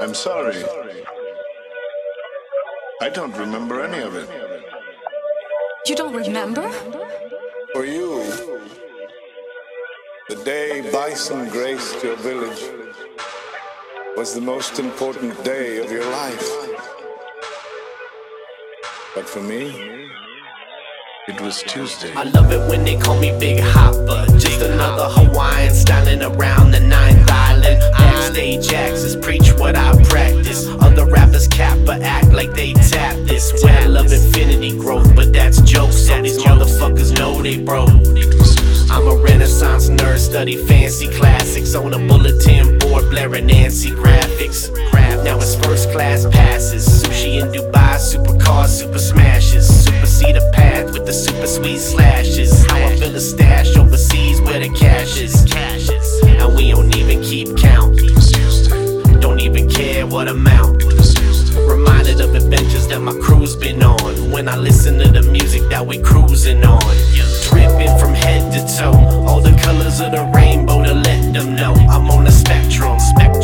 I'm sorry. I don't remember any of it. You don't remember? For you, the day bison graced your village was the most important day of your life. But for me, it was Tuesday. I love it when they call me Big Hopper. Just another Hawaiian styling around the ninth island. Backstage axes preach what I practice. Other rappers cap but act like they tap this. Well of infinity growth, but that's jokes. So these motherfuckers know they broke. I'm a Renaissance nerd, study fancy classics on a bulletin board, blaring Nancy graphics. Now it's first class passes, sushi in Dubai, supercars, super smashes, supersede a path with the super sweet slashes. How I fill a stash overseas where the cash is, and we don't even keep count. Don't even care what amount. Reminded of adventures that my crew's been on. When I listen to the music that we cruising on, dripping from head to toe, all the colors of the rainbow to let them know I'm on the spectrum.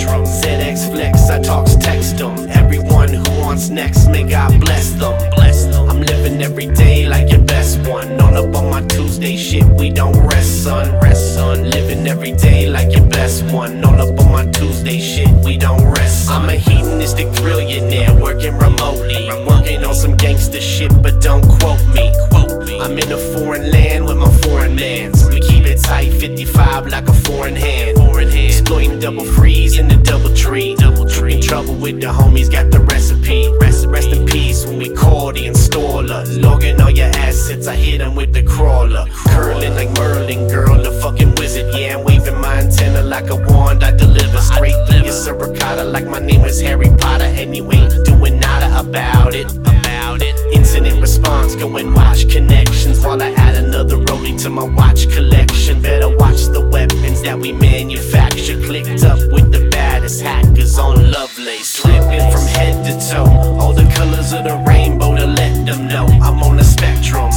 ZX Flex, I talks text them. Everyone who wants next, may God bless them. I'm living every day like your best one. On up on my Tuesday shit, we don't rest, son. Living every day like your best one. On up on my Tuesday shit, we don't rest, son. I'm a hedonistic trillionaire working remotely, working on some gangster shit, but don't quote me. I'm in a foreign land with my foreign mans. We keep it tight, 55 like a foreign hand. Exploiting double freeze in the double tree. In trouble with the homies, got the recipe. Rest in peace when we call the installer. Logging all your assets, I hit them with the crawler. Curling like Merlin, girl, the fucking wizard. Yeah, I'm waving my antenna like a wand, I deliver straight through your cervicata like my name is Harry Potter. And you ain't doing nada about it. Incident response, go and watch connections while I add another rollie to my watch collection. Better watch the weapons that we manufacture. Clicked up with the baddest hackers on Lovelace. Dripping from head to toe, all the colors of the rainbow to let them know I'm on the spectrum.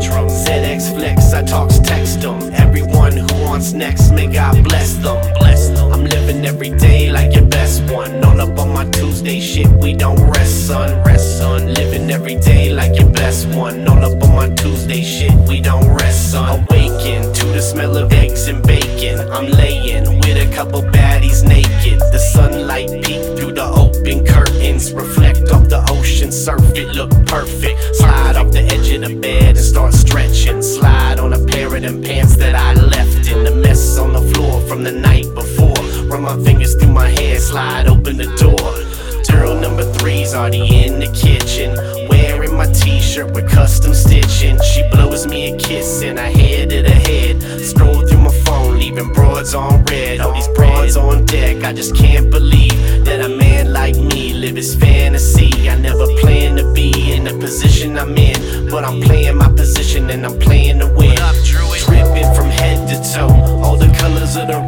ZX Flex, I talks text them. Everyone who wants next, may God bless them. I'm living every day like your best one. On up on my Tuesday shit, we don't rest, son. Living every day like your best one. On up on my Tuesday shit, we don't rest, son. Awaken to the smell of eggs and bacon. I'm laying with a couple baddies naked. The sunlight peek through the open curtains, reflect off the ocean, surf it, look perfect. Slide off the edge of the bed and start stretching. Slide on a pair of them pants that I left in the mess on the floor from the night before. Run my fingers through my hair, slide open the door. Girl number 3's already in the kitchen, wearing my t-shirt with custom stitching. She blows me a kiss and I head to the head. Scroll through my phone, leaving broads on red. All these broads on deck, I just can't believe that a man like me live his fantasy. I never planned to be in the position I'm in, but I'm playing my position and I'm playing to win. Dripping from head to toe, all the colors of the